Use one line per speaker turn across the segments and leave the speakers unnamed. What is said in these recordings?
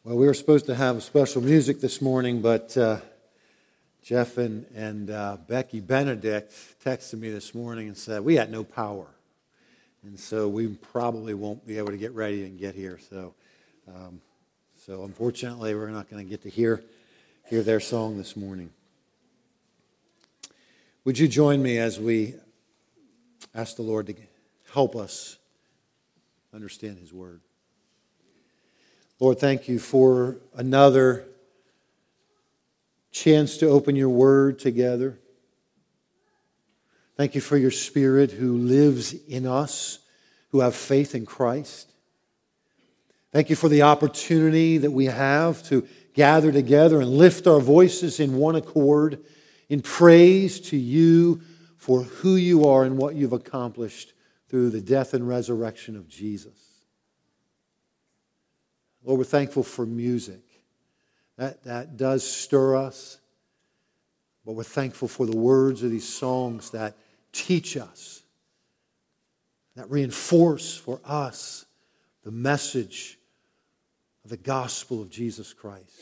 Well, we were supposed to have special music this morning, but Jeff and Becky Benedict texted me this morning and said, we had no power. And so we probably won't be able to get ready and get here. So unfortunately, we're not going to get to hear their song this morning. Would you join me as we ask the Lord to help us understand His Word? Lord, thank you for another chance to open your Word together. Thank you for your Spirit who lives in us, who have faith in Christ. Thank you for the opportunity that we have to gather together and lift our voices in one accord in praise to you for who you are and what you've accomplished through the death and resurrection of Jesus. Lord, we're thankful for music. That does stir us. But we're thankful for the words of these songs that teach us, that reinforce for us the message of the gospel of Jesus Christ.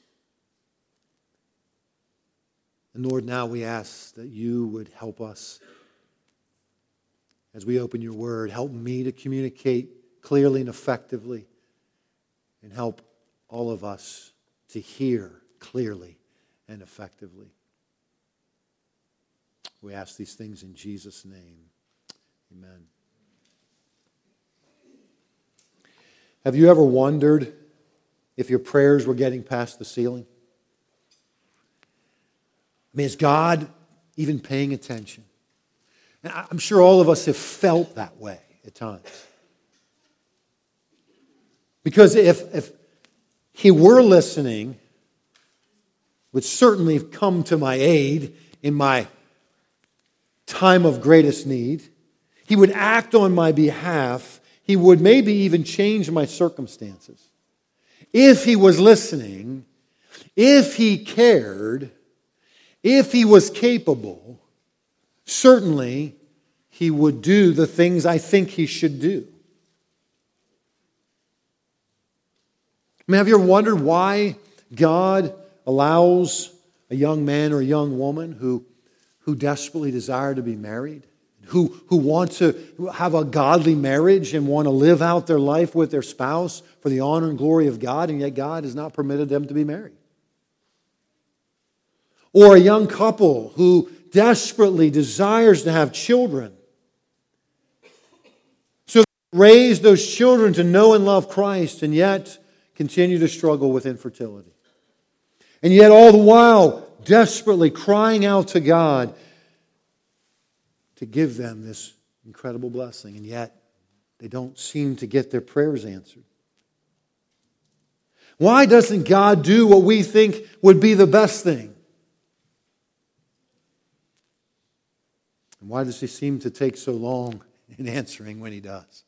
And Lord, now we ask that you would help us as we open your word. Help me to communicate clearly and effectively, and help all of us to hear clearly and effectively. We ask these things in Jesus' name. Amen. Have you ever wondered if your prayers were getting past the ceiling? I mean, is God even paying attention? And I'm sure all of us have felt that way at times. Because if He were listening, would certainly have come to my aid in my time of greatest need. He would act on my behalf. He would maybe even change my circumstances. If He was listening, if He cared, if He was capable, certainly He would do the things I think He should do. I mean, have you ever wondered why God allows a young man or a young woman who desperately desire to be married, who want to have a godly marriage and want to live out their life with their spouse for the honor and glory of God, and yet God has not permitted them to be married? Or a young couple who desperately desires to have children, so they raise those children to know and love Christ, and yet continue to struggle with infertility. And yet all the while, desperately crying out to God to give them this incredible blessing. And yet, they don't seem to get their prayers answered. Why doesn't God do what we think would be the best thing? And why does He seem to take so long in answering when He does?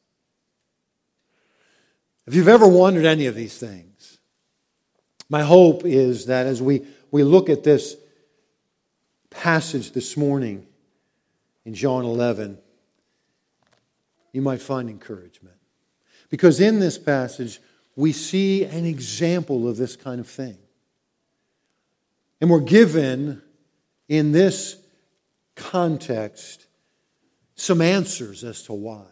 If you've ever wondered any of these things, my hope is that as we look at this passage this morning in John 11, you might find encouragement. Because in this passage, we see an example of this kind of thing. And we're given, in this context, some answers as to why.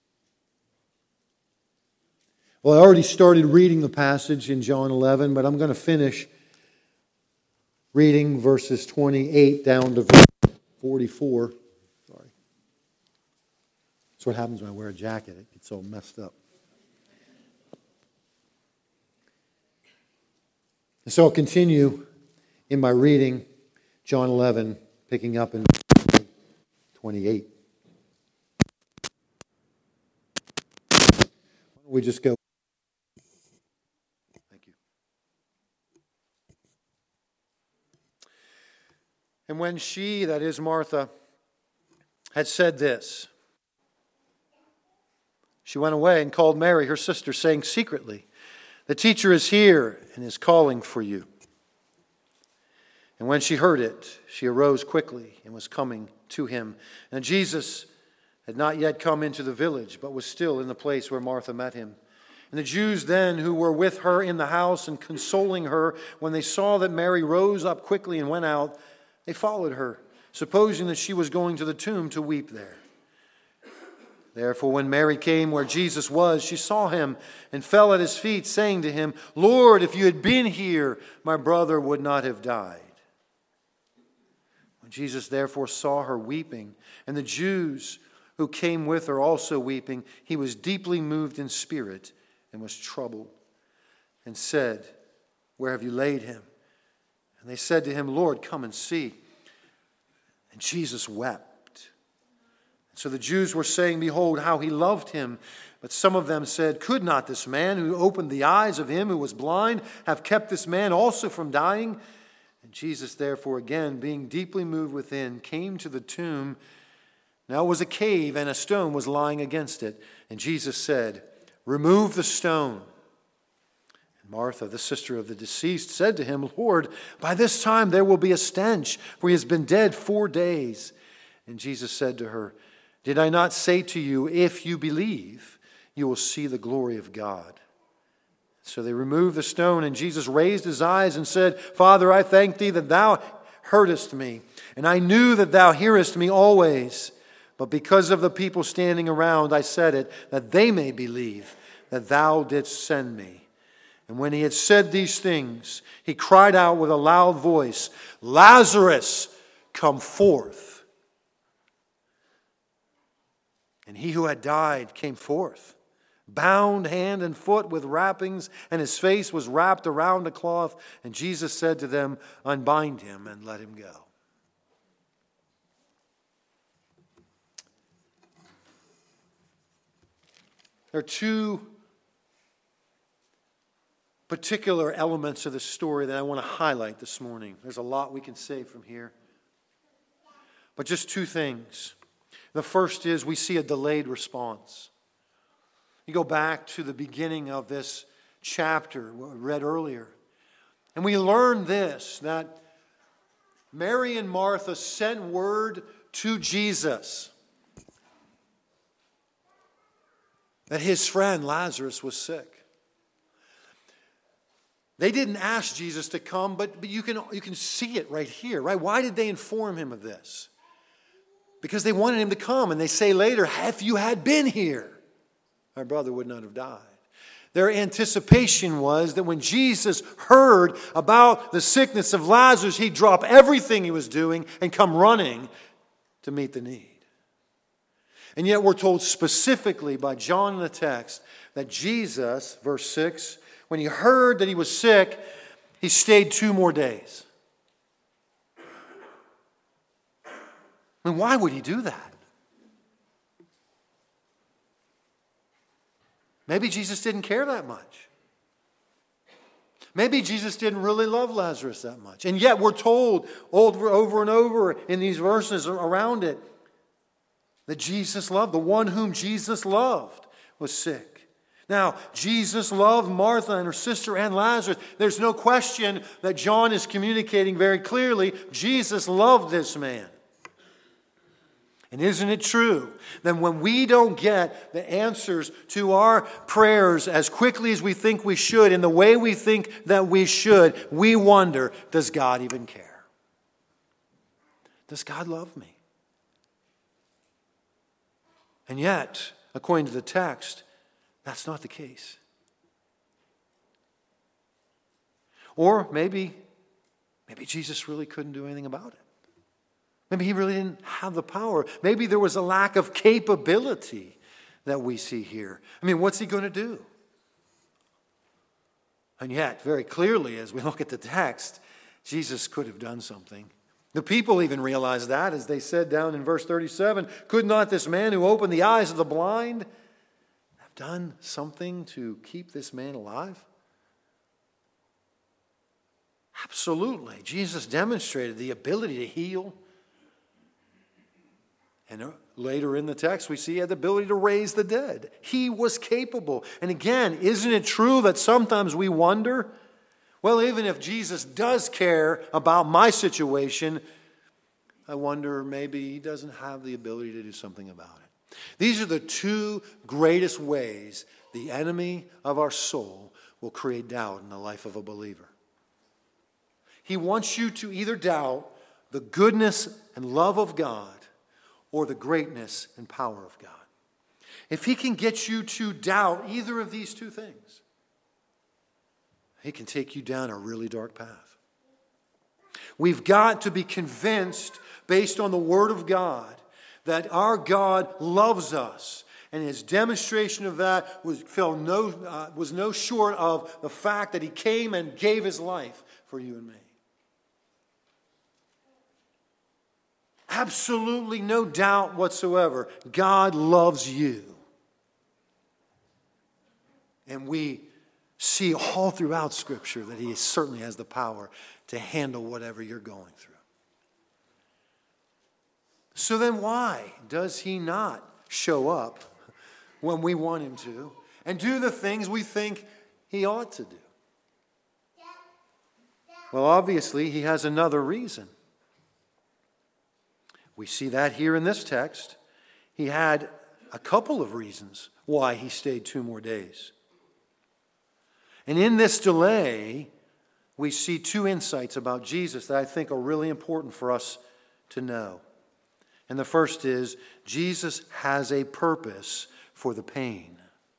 Well, I already started reading the passage in John 11, but I'm going to finish reading verses 28 down to verse 44. Sorry. That's what happens when I wear a jacket. It gets all messed up. And so I'll continue in my reading, John 11, picking up in 28. Why don't we just go? And when she, that is Martha, had said this, she went away and called Mary, her sister, saying secretly, "The teacher is here and is calling for you." And when she heard it, she arose quickly and was coming to him. And Jesus had not yet come into the village, but was still in the place where Martha met him. And the Jews then who were with her in the house and consoling her, when they saw that Mary rose up quickly and went out, they followed her, supposing that she was going to the tomb to weep there. Therefore, when Mary came where Jesus was, she saw him and fell at his feet, saying to him, Lord, if you had been here, my brother would not have died. When Jesus therefore saw her weeping, and the Jews who came with her also weeping, he was deeply moved in spirit and was troubled, and said, Where have you laid him? And they said to him, Lord, come and see. And Jesus wept. And so the Jews were saying, Behold, how he loved him. But some of them said, Could not this man who opened the eyes of him who was blind have kept this man also from dying? And Jesus, therefore, again, being deeply moved within, came to the tomb. Now it was a cave, and a stone was lying against it. And Jesus said, Remove the stone. And Martha, the sister of the deceased, said to him, Lord, by this time there will be a stench, for he has been dead 4 days. And Jesus said to her, Did I not say to you, if you believe, you will see the glory of God? So they removed the stone, and Jesus raised his eyes and said, Father, I thank thee that thou heardest me, and I knew that thou hearest me always. But because of the people standing around, I said it, that they may believe that thou didst send me. And when he had said these things, he cried out with a loud voice, Lazarus, come forth. And he who had died came forth, bound hand and foot with wrappings, and his face was wrapped around a cloth. And Jesus said to them, Unbind him and let him go. There are two particular elements of the story that I want to highlight this morning. There's a lot we can say from here. But just two things. The first is we see a delayed response. You go back to the beginning of this chapter, what we read earlier, and we learn this, that Mary and Martha sent word to Jesus that his friend Lazarus was sick. They didn't ask Jesus to come, but you can see it right here, right? Why did they inform him of this? Because they wanted him to come, and they say later, if you had been here, our brother would not have died. Their anticipation was that when Jesus heard about the sickness of Lazarus, he'd drop everything he was doing and come running to meet the need. And yet we're told specifically by John in the text that Jesus, verse 6, when he heard that he was sick, he stayed 2 more days. I mean, why would he do that? Maybe Jesus didn't care that much. Maybe Jesus didn't really love Lazarus that much. And yet we're told over and over in these verses around it that Jesus loved, the one whom Jesus loved was sick. Now, Jesus loved Martha and her sister and Lazarus. There's no question that John is communicating very clearly. Jesus loved this man. And isn't it true that when we don't get the answers to our prayers as quickly as we think we should, in the way we think that we should, we wonder, does God even care? Does God love me? And yet, according to the text, that's not the case. Or maybe Jesus really couldn't do anything about it. Maybe he really didn't have the power. Maybe there was a lack of capability that we see here. I mean, what's he going to do? And yet, very clearly, as we look at the text, Jesus could have done something. The people even realized that, as they said down in verse 37, could not this man who opened the eyes of the blind have done something to keep this man alive? Absolutely. Jesus demonstrated the ability to heal. And later in the text, we see he had the ability to raise the dead. He was capable. And again, isn't it true that sometimes we wonder, well, even if Jesus does care about my situation, I wonder maybe he doesn't have the ability to do something about it. These are the two greatest ways the enemy of our soul will create doubt in the life of a believer. He wants you to either doubt the goodness and love of God or the greatness and power of God. If he can get you to doubt either of these two things, he can take you down a really dark path. We've got to be convinced, based on the Word of God, that our God loves us. And his demonstration of that was no short of the fact that he came and gave his life for you and me. Absolutely no doubt whatsoever. God loves you. And we see all throughout Scripture that he certainly has the power to handle whatever you're going through. So then why does he not show up when we want him to and do the things we think he ought to do? Well, obviously, he has another reason. We see that here in this text. He had a couple of reasons why he stayed 2 more days. And in this delay, we see 2 insights about Jesus that I think are really important for us to know. And the first is, Jesus has a purpose for the pain.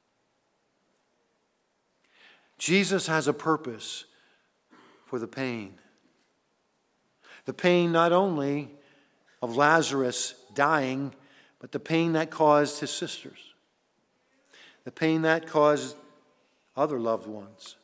Jesus has a purpose for the pain. The pain not only of Lazarus dying, but the pain that caused his sisters. The pain that caused other loved ones.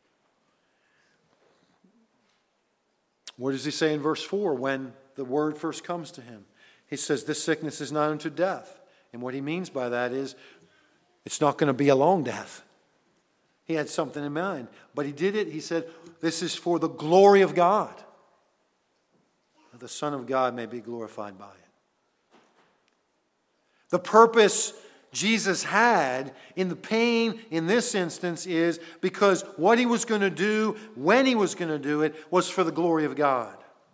What does he say in verse 4 when the word first comes to him? He says, this sickness is not unto death. And what he means by that is, it's not going to be a long death. He had something in mind. But he did it, he said, this is for the glory of God. That the Son of God may be glorified by it. The purpose Jesus had in the pain in this instance is because what he was going to do, when he was going to do it, was for the glory of God.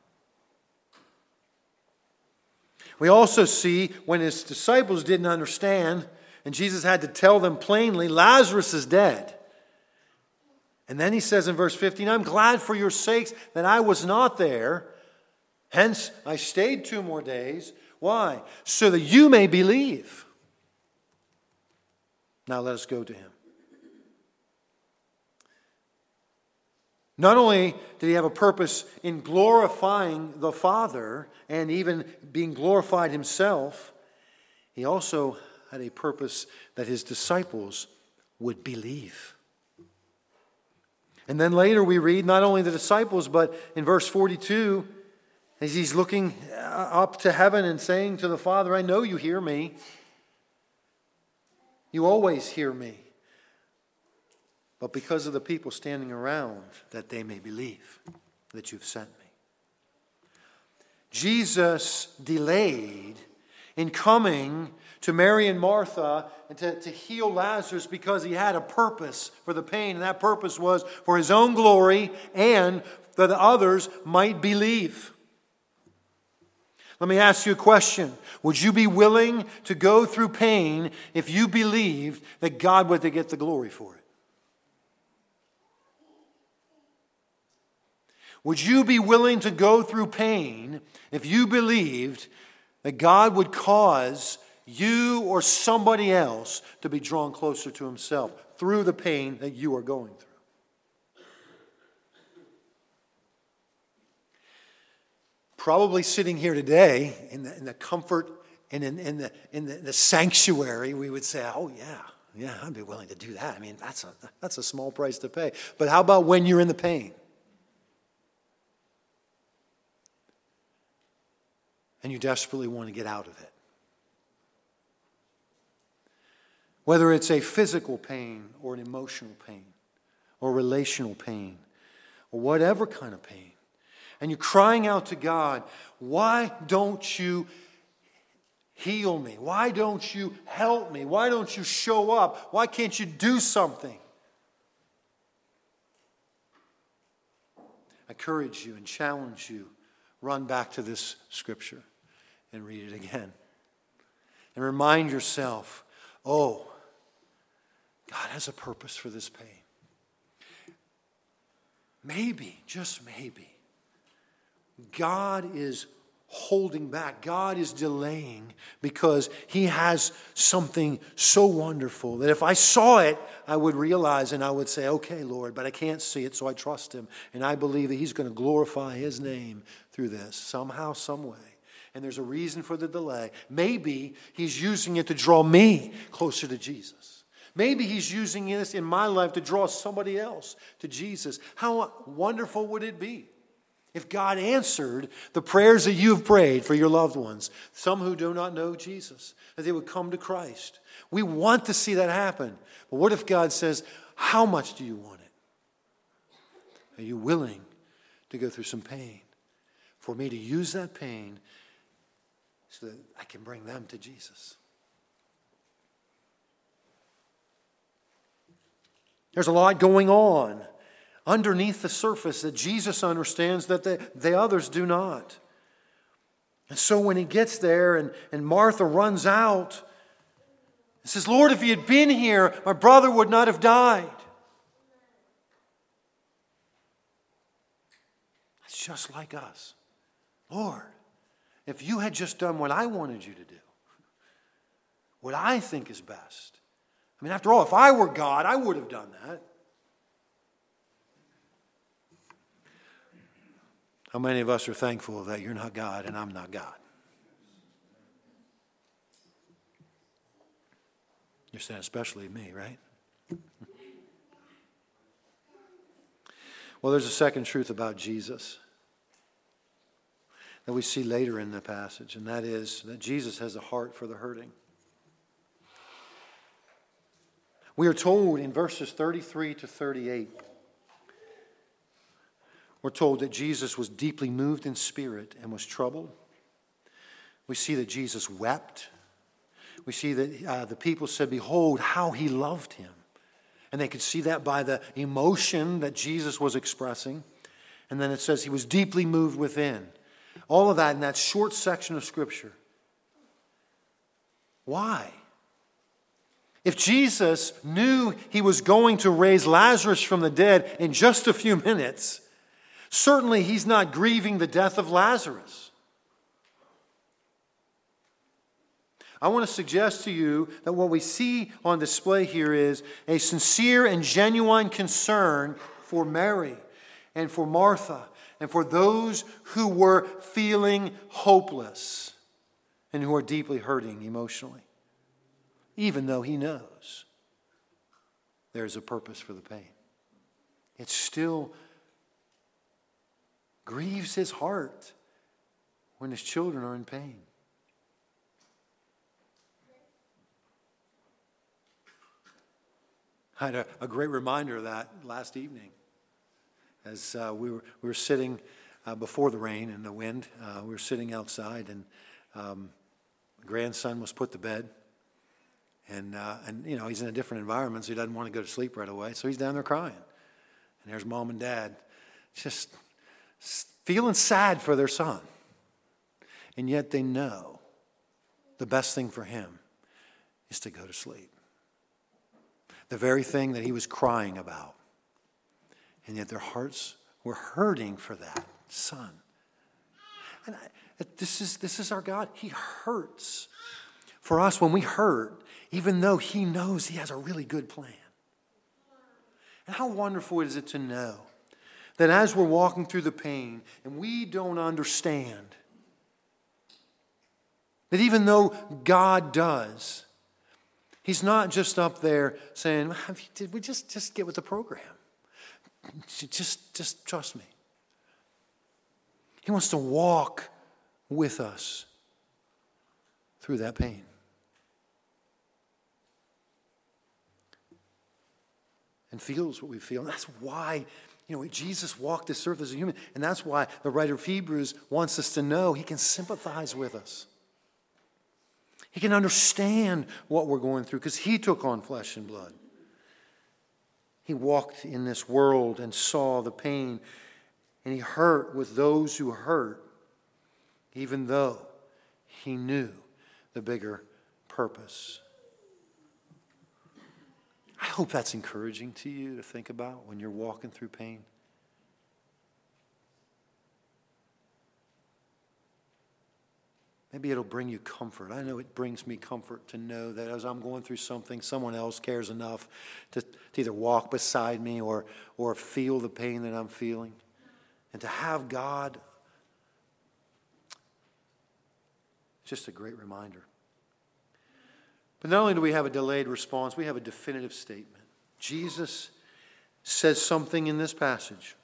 We also see when his disciples didn't understand, and Jesus had to tell them plainly, Lazarus is dead. And then he says in verse 15, I'm glad for your sakes that I was not there. Hence, I stayed 2 more days. Why? So that you may believe. Now let us go to him. Not only did he have a purpose in glorifying the Father and even being glorified himself, he also had a purpose that his disciples would believe. And then later we read not only the disciples, but in verse 42, as he's looking up to heaven and saying to the Father, I know you hear me. You always hear me. But because of the people standing around, that they may believe that you've sent me. Jesus delayed in coming to Mary and Martha and to heal Lazarus because he had a purpose for the pain. And that purpose was for his own glory and that the others might believe. Let me ask you a question. Would you be willing to go through pain if you believed that God would get the glory for it? Would you be willing to go through pain if you believed that God would cause you or somebody else to be drawn closer to himself through the pain that you are going through? Probably sitting here today in the comfort and in the sanctuary, we would say, oh yeah, I'd be willing to do that. I mean, that's a small price to pay. But how about when you're in the pain? And you desperately want to get out of it. Whether it's a physical pain or an emotional pain or relational pain or whatever kind of pain. And you're crying out to God, why don't you heal me? Why don't you help me? Why don't you show up? Why can't you do something? I encourage you and challenge you, run back to this scripture and read it again. and remind yourself, oh, God has a purpose for this pain. Maybe, just maybe, God is holding back. God is delaying because He has something so wonderful that if I saw it, I would realize and I would say, okay, Lord, but I can't see it, so I trust Him. And I believe that He's going to glorify His name through this somehow, some way. And there's a reason for the delay. Maybe He's using it to draw me closer to Jesus. Maybe He's using this in my life to draw somebody else to Jesus. How wonderful would it be if God answered the prayers that you've prayed for your loved ones, some who do not know Jesus, that they would come to Christ? We want to see that happen. But what if God says, how much do you want it? Are you willing to go through some pain for me to use that pain so that I can bring them to Jesus? There's a lot going on underneath the surface that Jesus understands that the others do not. And so when He gets there and Martha runs out and says, Lord, if you had been here, my brother would not have died. It's just like us. Lord, if you had just done what I wanted you to do, what I think is best. I mean, after all, if I were God, I would have done that. How many of us are thankful that you're not God and I'm not God? You're saying especially me, right? Well, there's a second truth about Jesus that we see later in the passage, and that is that Jesus has a heart for the hurting. We are told in verses 33 to 38, we're told that Jesus was deeply moved in spirit and was troubled. We see that Jesus wept. We see that the people said, behold, how He loved Him. And they could see that by the emotion that Jesus was expressing. And then it says He was deeply moved within. All of that in that short section of Scripture. Why? If Jesus knew He was going to raise Lazarus from the dead in just a few minutes, certainly He's not grieving the death of Lazarus. I want to suggest to you that what we see on display here is a sincere and genuine concern for Mary and for Martha and for those who were feeling hopeless and who are deeply hurting emotionally. Even though He knows there's a purpose for the pain. It still grieves His heart when His children are in pain. I had a great reminder of that last evening as we were sitting before the rain and the wind. We were sitting outside, and my grandson was put to bed. And you know, he's in a different environment, so he doesn't want to go to sleep right away. So he's down there crying. And there's mom and dad just feeling sad for their son. And yet they know the best thing for him is to go to sleep. The very thing that he was crying about. And yet their hearts were hurting for that son. And this is our God. He hurts for us when we hurt, even though He knows He has a really good plan. And how wonderful is it to know that as we're walking through the pain and we don't understand, that even though God does, He's not just up there saying, did we just get with the program? Just trust me. He wants to walk with us through that pain. And feels what we feel. And that's why, Jesus walked this earth as a human. And that's why the writer of Hebrews wants us to know He can sympathize with us. He can understand what we're going through because He took on flesh and blood. He walked in this world and saw the pain, and He hurt with those who hurt, even though He knew the bigger purpose. I hope that's encouraging to you to think about when you're walking through pain. Maybe it'll bring you comfort. I know it brings me comfort to know that as I'm going through something, someone else cares enough to either walk beside me or feel the pain that I'm feeling. And to have God, just a great reminder. But not only do we have a delayed response, we have a definitive statement. Jesus says something in this passage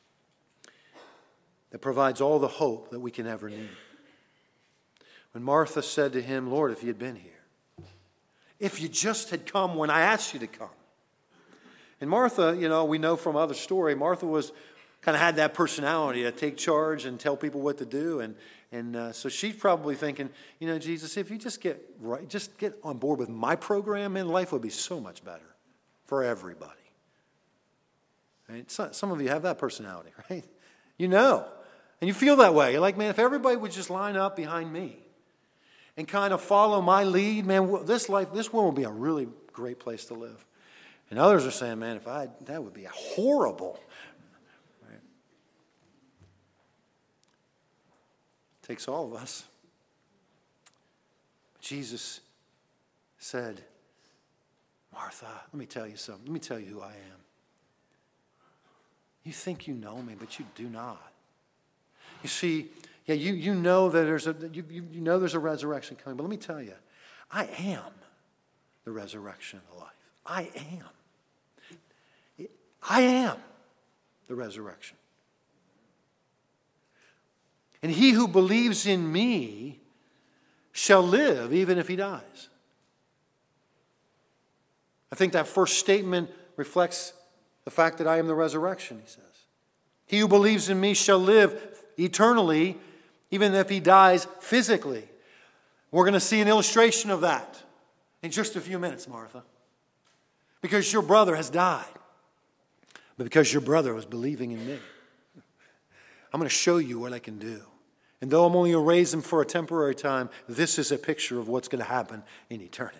that provides all the hope that we can ever need. When Martha said to him, Lord, if you had been here, if you just had come when I asked you to come. And Martha, we know from other story, Martha kind of had that personality to take charge and tell people what to do. And so she's probably thinking, Jesus, if you just get on board with my program, man, life would be so much better for everybody. Right? Some of you have that personality, right? And you feel that way. You're like, man, if everybody would just line up behind me and kind of follow my lead, man, this world would be a really great place to live. And others are saying, man, that would be horrible. Right? It takes all of us. Jesus said, Martha, let me tell you something. Let me tell you who I am. You think you know me, but you do not. You see, you know that there's a resurrection coming, but let me tell you, I am the resurrection of life. I am the resurrection. And he who believes in me shall live even if he dies. I think that first statement reflects the fact that I am the resurrection, he says. He who believes in me shall live eternally, even if he dies physically. We're going to see an illustration of that in just a few minutes, Martha. Because your brother has died. But because your brother was believing in me, I'm going to show you what I can do. And though I'm only going to raise him for a temporary time, this is a picture of what's going to happen in eternity.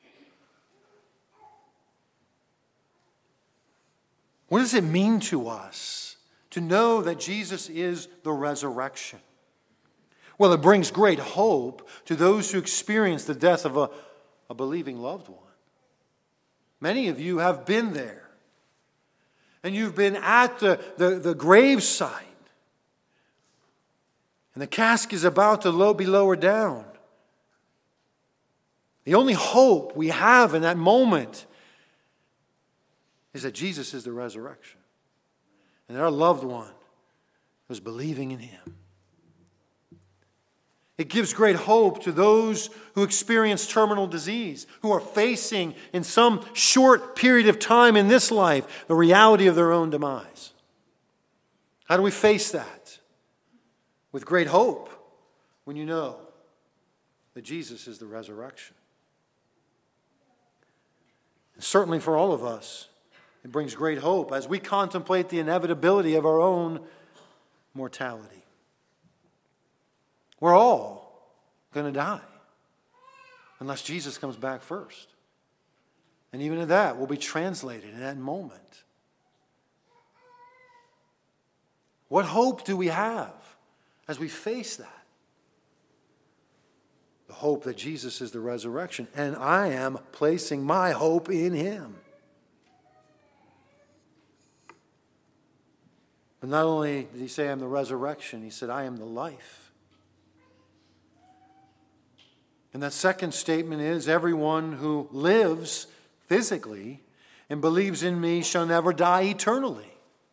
What does it mean to us to know that Jesus is the resurrection? Well, it brings great hope to those who experience the death of a believing loved one. Many of you have been there. And you've been at the graveside. And the cask is about to be lowered down. The only hope we have in that moment is that Jesus is the resurrection. And that our loved one was believing in him. It gives great hope to those who experience terminal disease, who are facing in some short period of time in this life the reality of their own demise. How do we face that? With great hope when you know that Jesus is the resurrection. And certainly for all of us, it brings great hope as we contemplate the inevitability of our own mortality. We're all going to die unless Jesus comes back first. And even at that, we'll be translated in that moment. What hope do we have as we face that? The hope that Jesus is the resurrection, and I am placing my hope in him. But not only did he say I'm the resurrection, he said I am the life. And that second statement is everyone who lives physically and believes in me shall never die eternally.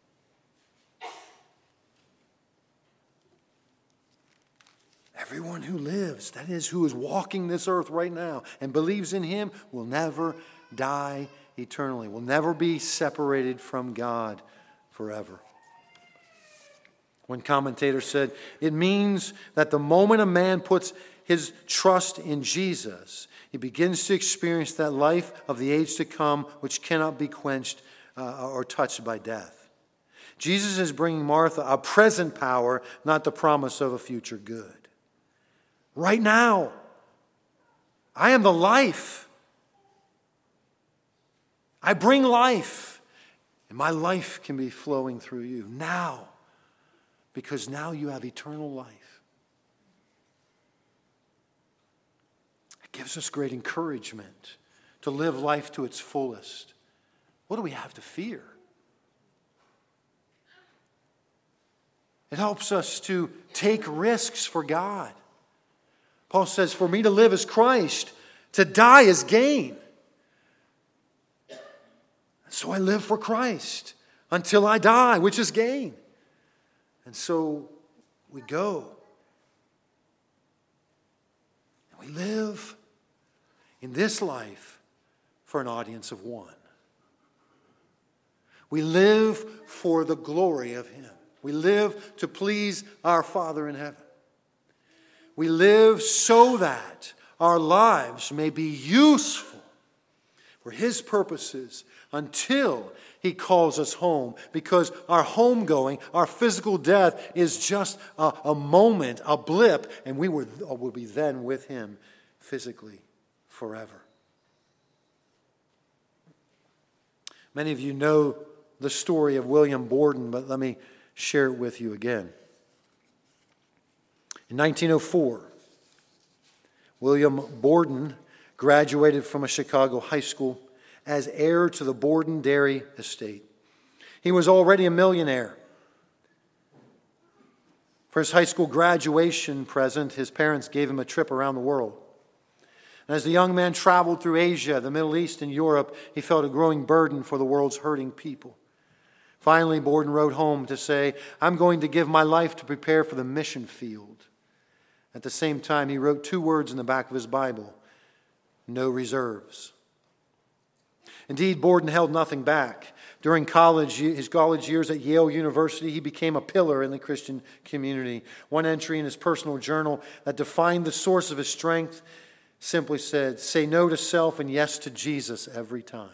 Everyone who lives, that is, who is walking this earth right now and believes in him will never die eternally, will never be separated from God forever. One commentator said, it means that the moment a man puts his trust in Jesus, he begins to experience that life of the age to come which cannot be quenched or touched by death. Jesus is bringing Martha a present power, not the promise of a future good. Right now, I am the life. I bring life. And my life can be flowing through you now. Because now you have eternal life. It gives us great encouragement to live life to its fullest. What do we have to fear? It helps us to take risks for God. Paul says, for me to live is Christ, to die is gain. So I live for Christ until I die, which is gain. And so we go. And we live in this life for an audience of one. We live for the glory of Him. We live to please our Father in heaven. We live so that our lives may be useful for His purposes until He calls us home. Because our homegoing, our physical death is just a moment, a blip, and we will be then with Him physically forever. Many of you know the story of William Borden, but let me share it with you again. In 1904, William Borden graduated from a Chicago high school as heir to the Borden Dairy estate. He was already a millionaire. For his high school graduation present, his parents gave him a trip around the world. And as the young man traveled through Asia, the Middle East, and Europe, he felt a growing burden for the world's hurting people. Finally, Borden wrote home to say, I'm going to give my life to prepare for the mission field. At the same time, he wrote 2 words in the back of his Bible, no reserves. Indeed, Borden held nothing back. During his college years at Yale University, he became a pillar in the Christian community. One entry in his personal journal that defined the source of his strength simply said, say no to self and yes to Jesus every time.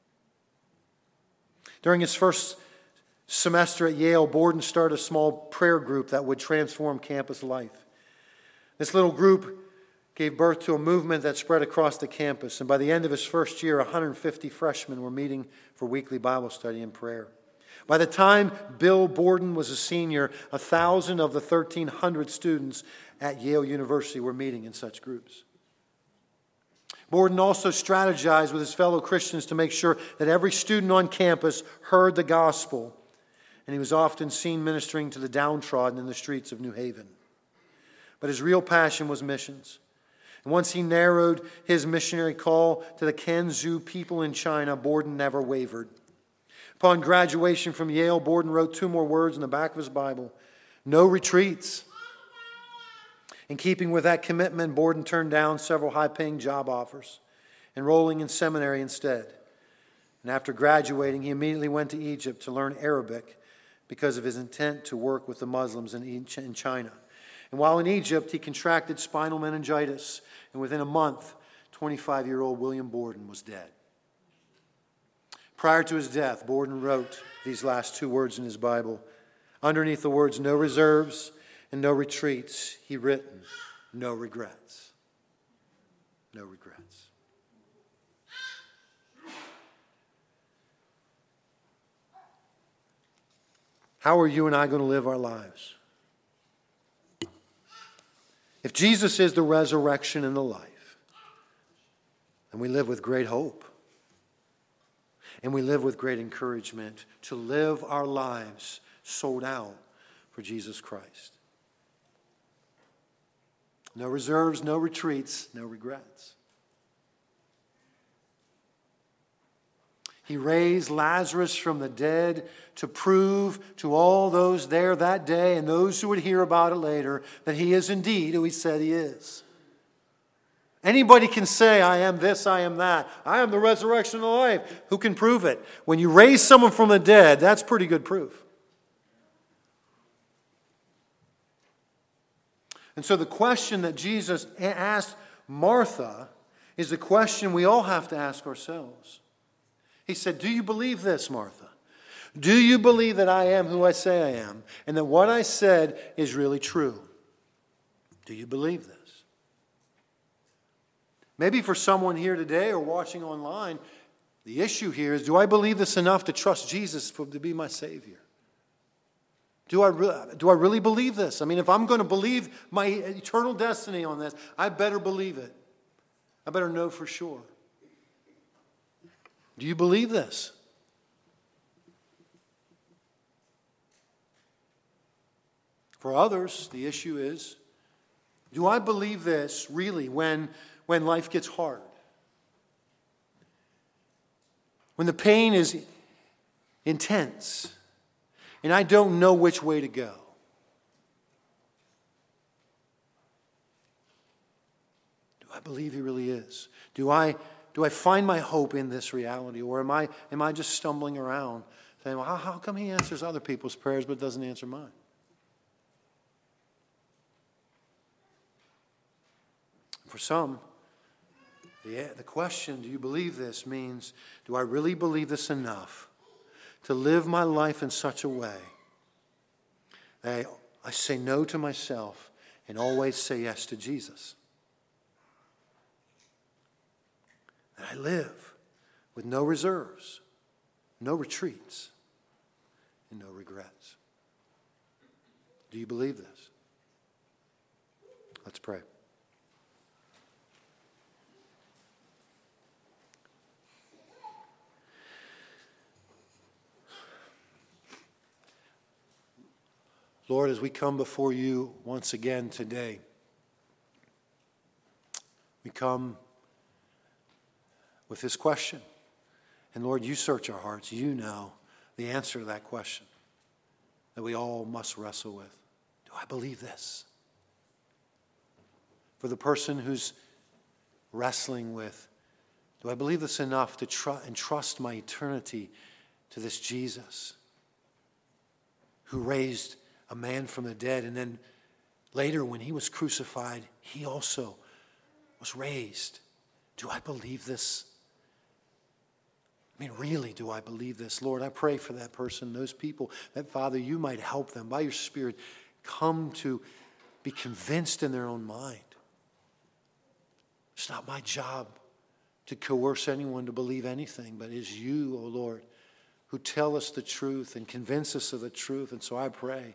During his first semester at Yale, Borden started a small prayer group that would transform campus life. This little group gave birth to a movement that spread across the campus, and by the end of his first year, 150 freshmen were meeting for weekly Bible study and prayer. By the time Bill Borden was a senior, 1,000 of the 1,300 students at Yale University were meeting in such groups. Borden also strategized with his fellow Christians to make sure that every student on campus heard the gospel, and he was often seen ministering to the downtrodden in the streets of New Haven. But his real passion was missions. And once he narrowed his missionary call to the Kanzu people in China, Borden never wavered. Upon graduation from Yale, Borden wrote 2 more words in the back of his Bible, no retreats. In keeping with that commitment, Borden turned down several high-paying job offers, enrolling in seminary instead. And after graduating, he immediately went to Egypt to learn Arabic because of his intent to work with the Muslims in China. And while in Egypt, he contracted spinal meningitis, and within a month, 25-year-old William Borden was dead. Prior to his death, Borden wrote these last 2 words in his Bible. Underneath the words, no reserves and no retreats, he written, no regrets. No regrets. How are you and I going to live our lives? If Jesus is the resurrection and the life, then we live with great hope. And we live with great encouragement to live our lives sold out for Jesus Christ. No reserves, no retreats, no regrets. He raised Lazarus from the dead to prove to all those there that day and those who would hear about it later that he is indeed who he said he is. Anybody can say, I am this, I am that. I am the resurrection and the life. Who can prove it? When you raise someone from the dead, that's pretty good proof. And so the question that Jesus asked Martha is the question we all have to ask ourselves. He said, do you believe this, Martha? Do you believe that I am who I say I am, and that what I said is really true? Do you believe this? Maybe for someone here today or watching online, the issue here is, do I believe this enough to trust Jesus to be my Savior? Do I really believe this? I mean, if I'm going to believe my eternal destiny on this, I better believe it. I better know for sure. Do you believe this? For others, the issue is, do I believe this really when life gets hard? When the pain is intense and I don't know which way to go? Do I believe He really is? Do I find my hope in this reality, or am I just stumbling around saying, well, how come He answers other people's prayers but doesn't answer mine? For some, the question, do you believe this, means, do I really believe this enough to live my life in such a way that I say no to myself and always say yes to Jesus? That I live with no reserves, no retreats, and no regrets. Do you believe this? Let's pray. Lord, as we come before you once again today, we come with this question. And Lord, you search our hearts. You know the answer to that question that we all must wrestle with. Do I believe this? For the person who's wrestling with, do I believe this enough to entrust my eternity to this Jesus who raised a man from the dead, and then later when He was crucified, He also was raised? Do I believe this? I mean, really, do I believe this? Lord, I pray for that person, those people, that, Father, you might help them by your Spirit come to be convinced in their own mind. It's not my job to coerce anyone to believe anything, but it is you, O Lord, who tell us the truth and convince us of the truth. And so I pray,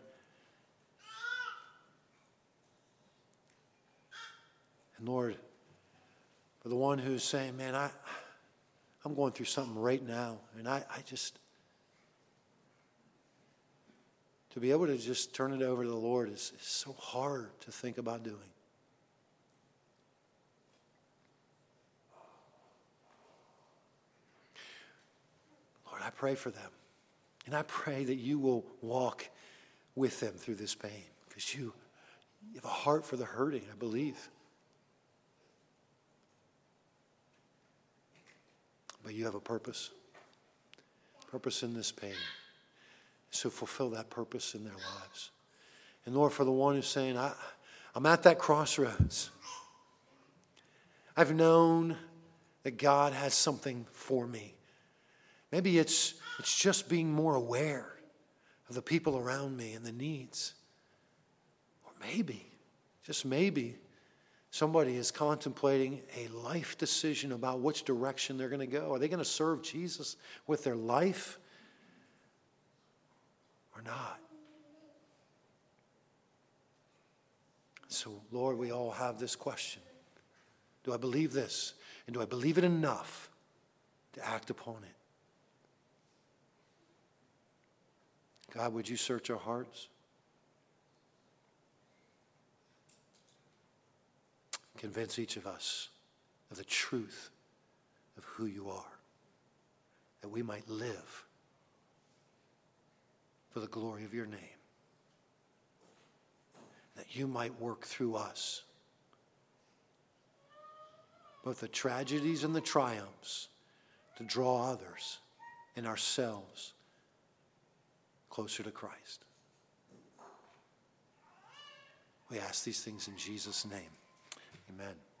and Lord, for the one who's saying, man, I'm going through something right now, and I just, to be able to just turn it over to the Lord is so hard to think about doing. Lord, I pray for them, and I pray that you will walk with them through this pain, because you have a heart for the hurting, I believe. But you have a purpose in this pain. So fulfill that purpose in their lives. And Lord, for the one who's saying, I'm at that crossroads. I've known that God has something for me. Maybe it's just being more aware of the people around me and the needs. Or maybe, just maybe, somebody is contemplating a life decision about which direction they're going to go. Are they going to serve Jesus with their life or not? So, Lord, we all have this question. Do I believe this? And do I believe it enough to act upon it? God, would you search our hearts? Convince each of us of the truth of who you are, that we might live for the glory of your name, that you might work through us, both the tragedies and the triumphs, to draw others and ourselves closer to Christ. We ask these things in Jesus' name. Amen.